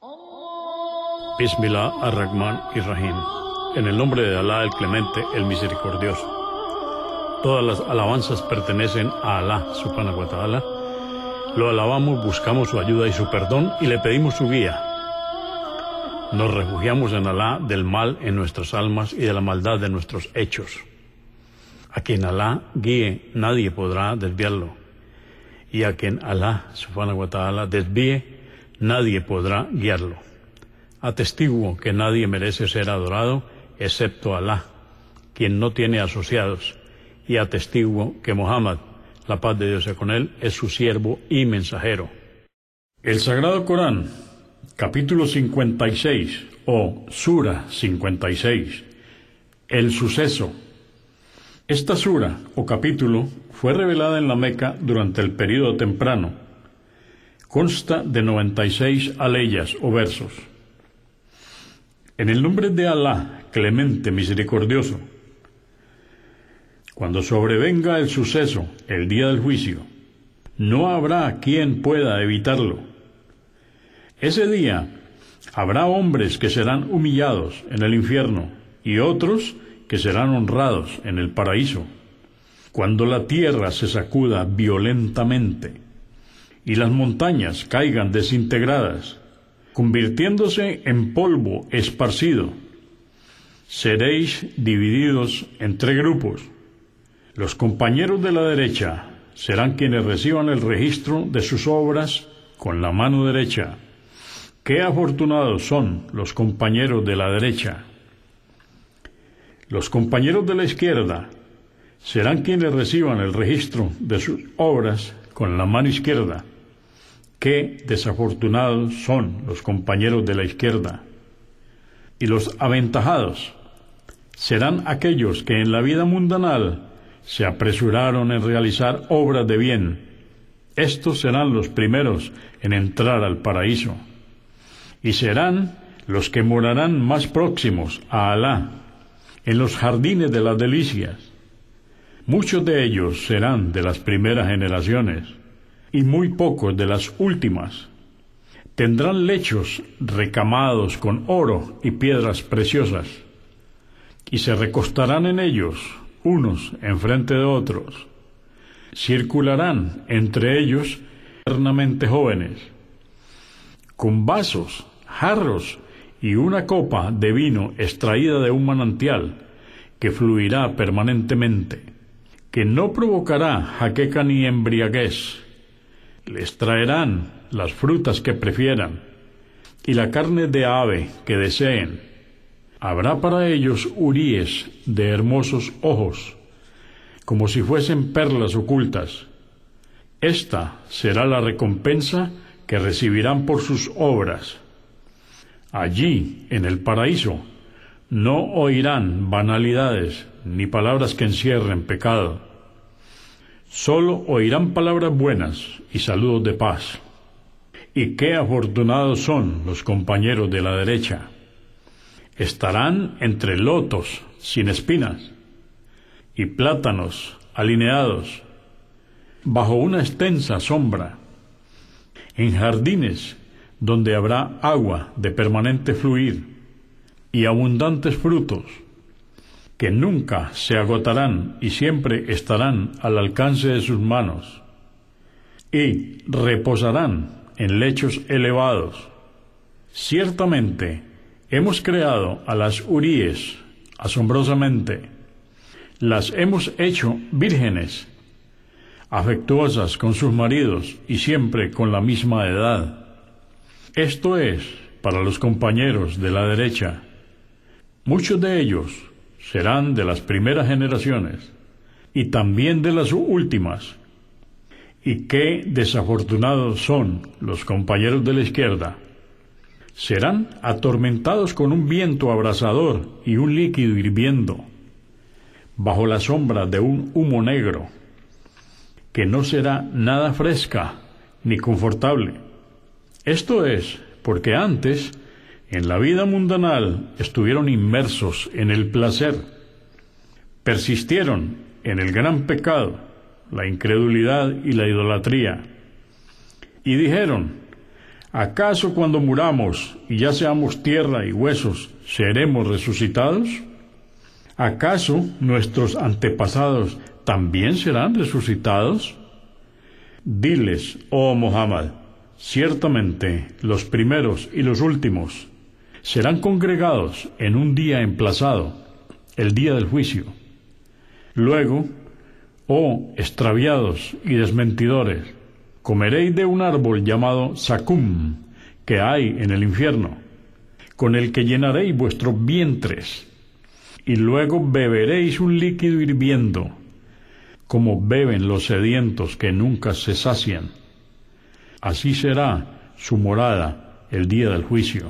Bismillah ar-Rahman ir-Rahim. En el nombre de Alá, el Clemente, el Misericordioso. Todas las alabanzas pertenecen a Alá, subhanahu wa ta'ala. Lo alabamos, buscamos su ayuda y su perdón y le pedimos su guía. Nos refugiamos en Alá del mal en nuestras almas y de la maldad de nuestros hechos. A quien Alá guíe, nadie podrá desviarlo. Y a quien Alá, subhanahu wa ta'ala, desvíe, nadie podrá guiarlo. Atestiguo que nadie merece ser adorado excepto Alá, quien no tiene asociados, y atestiguo que Muhammad, la paz de Dios sea con él, es su siervo y mensajero. El Sagrado Corán, capítulo 56, o Sura 56, el suceso. Esta sura, o capítulo, fue revelada en la Meca durante el período temprano. Consta de 96 aleyas o versos. En el nombre de Alá, Clemente, Misericordioso. Cuando sobrevenga el suceso, el día del juicio, no habrá quien pueda evitarlo. Ese día habrá hombres que serán humillados en el infierno y otros que serán honrados en el paraíso. Cuando la tierra se sacuda violentamente y las montañas caigan desintegradas, convirtiéndose en polvo esparcido, seréis divididos en 3 grupos. Los compañeros de la derecha serán quienes reciban el registro de sus obras con la mano derecha. ¡Qué afortunados son los compañeros de la derecha! Los compañeros de la izquierda serán quienes reciban el registro de sus obras con la mano izquierda. ¡Qué desafortunados son los compañeros de la izquierda! Y los aventajados serán aquellos que en la vida mundanal se apresuraron en realizar obras de bien. Estos serán los primeros en entrar al paraíso, y serán los que morarán más próximos a Alá, en los jardines de las delicias. Muchos de ellos serán de las primeras generaciones, y muy pocos de las últimas. Tendrán lechos recamados con oro y piedras preciosas, y se recostarán en ellos, unos enfrente de otros. Circularán entre ellos eternamente jóvenes, con vasos, jarros y una copa de vino extraída de un manantial que fluirá permanentemente, que no provocará jaqueca ni embriaguez. Les traerán las frutas que prefieran y la carne de ave que deseen. Habrá para ellos huríes de hermosos ojos, como si fuesen perlas ocultas. Esta será la recompensa que recibirán por sus obras. Allí, en el paraíso, no oirán banalidades ni palabras que encierren pecado. Solo oirán palabras buenas y saludos de paz. Y qué afortunados son los compañeros de la derecha. Estarán entre lotos sin espinas y plátanos alineados, bajo una extensa sombra, en jardines donde habrá agua de permanente fluir y abundantes frutos, que nunca se agotarán y siempre estarán al alcance de sus manos, y reposarán en lechos elevados. Ciertamente hemos creado a las huríes asombrosamente, las hemos hecho vírgenes, afectuosas con sus maridos y siempre con la misma edad. Esto es para los compañeros de la derecha. Muchos de ellos serán de las primeras generaciones y también de las últimas. Y qué desafortunados son los compañeros de la izquierda. Serán atormentados con un viento abrasador y un líquido hirviendo, bajo la sombra de un humo negro, que no será nada fresca ni confortable. Esto es porque antes, en la vida mundanal, estuvieron inmersos en el placer, persistieron en el gran pecado, la incredulidad y la idolatría, y dijeron: ¿Acaso cuando muramos y ya seamos tierra y huesos, seremos resucitados? ¿Acaso nuestros antepasados también serán resucitados? Diles, oh Muhammad, ciertamente los primeros y los últimos serán congregados en un día emplazado, el día del juicio. Luego, oh extraviados y desmentidores, comeréis de un árbol llamado Sakum, que hay en el infierno, con el que llenaréis vuestros vientres, y luego beberéis un líquido hirviendo, como beben los sedientos que nunca se sacian. Así será su morada el día del juicio.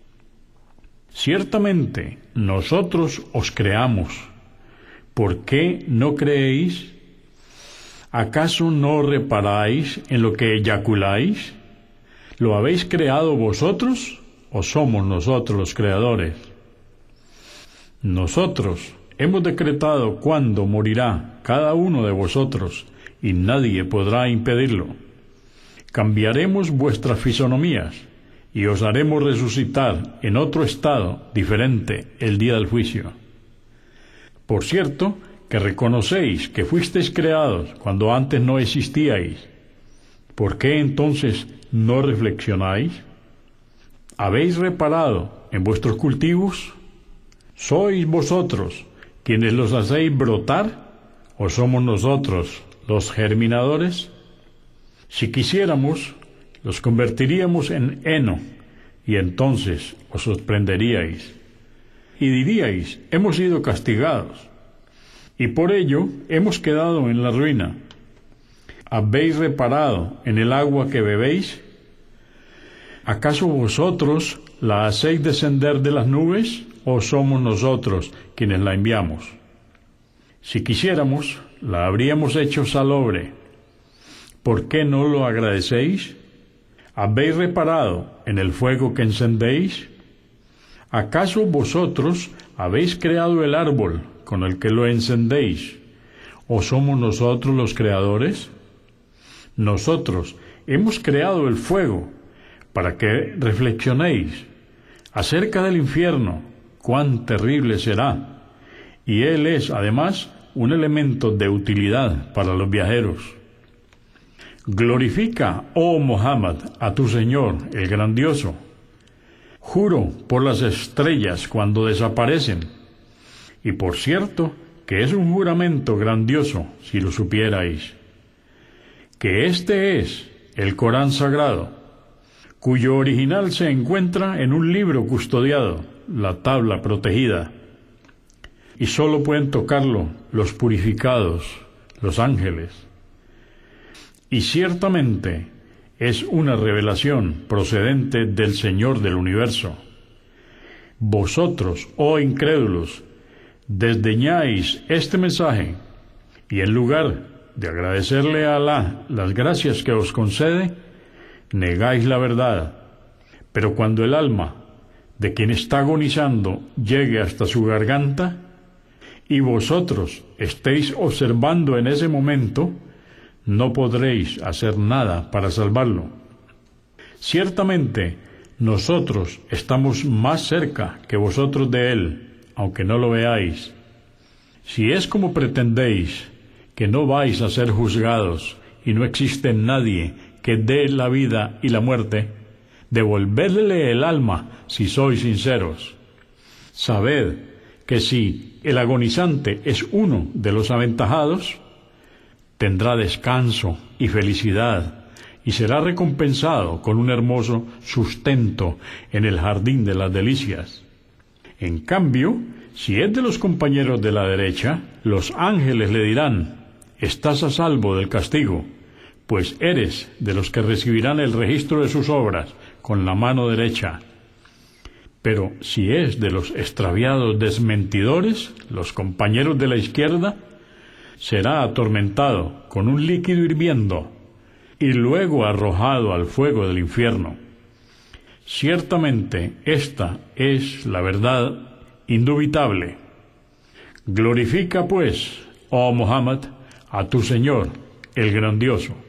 Ciertamente nosotros os creamos. ¿Por qué no creéis? ¿Acaso no reparáis en lo que eyaculáis? ¿Lo habéis creado vosotros o somos nosotros los creadores? Nosotros hemos decretado cuándo morirá cada uno de vosotros y nadie podrá impedirlo. Cambiaremos vuestras fisonomías y os haremos resucitar en otro estado diferente el día del juicio. Por cierto, que reconocéis que fuisteis creados cuando antes no existíais. ¿Por qué entonces no reflexionáis? ¿Habéis reparado en vuestros cultivos? ¿Sois vosotros quienes los hacéis brotar o somos nosotros los germinadores? Si quisiéramos, los convertiríamos en heno y entonces os sorprenderíais y diríais, hemos sido castigados y por ello hemos quedado en la ruina. ¿Habéis reparado en el agua que bebéis? ¿Acaso vosotros la hacéis descender de las nubes o somos nosotros quienes la enviamos? Si quisiéramos, la habríamos hecho salobre. ¿Por qué no lo agradecéis? ¿Habéis reparado en el fuego que encendéis? ¿Acaso vosotros habéis creado el árbol con el que lo encendéis? ¿O somos nosotros los creadores? Nosotros hemos creado el fuego para que reflexionéis acerca del infierno, cuán terrible será, y él es, además, un elemento de utilidad para los viajeros. Glorifica, oh Muhammad, a tu Señor, el grandioso. Juro por las estrellas cuando desaparecen, y por cierto que es un juramento grandioso si lo supierais, que este es el Corán sagrado, cuyo original se encuentra en un libro custodiado, la tabla protegida, y sólo pueden tocarlo los purificados, los ángeles. Y ciertamente es una revelación procedente del Señor del universo. Vosotros, oh incrédulos, desdeñáis este mensaje, y en lugar de agradecerle a Alá las gracias que os concede, negáis la verdad. Pero cuando el alma de quien está agonizando llegue hasta su garganta, y vosotros estéis observando en ese momento, no podréis hacer nada para salvarlo. Ciertamente, nosotros estamos más cerca que vosotros de él, aunque no lo veáis. Si es como pretendéis, que no vais a ser juzgados, y no existe nadie que dé la vida y la muerte, devolvedle el alma si sois sinceros. Sabed que si el agonizante es uno de los aventajados, tendrá descanso y felicidad, y será recompensado con un hermoso sustento en el jardín de las delicias. En cambio, si es de los compañeros de la derecha, los ángeles le dirán, estás a salvo del castigo, pues eres de los que recibirán el registro de sus obras con la mano derecha. Pero si es de los extraviados desmentidores, los compañeros de la izquierda, será atormentado con un líquido hirviendo y luego arrojado al fuego del infierno. Ciertamente esta es la verdad indubitable. Glorifica pues, oh Muhammad, a tu Señor, el grandioso.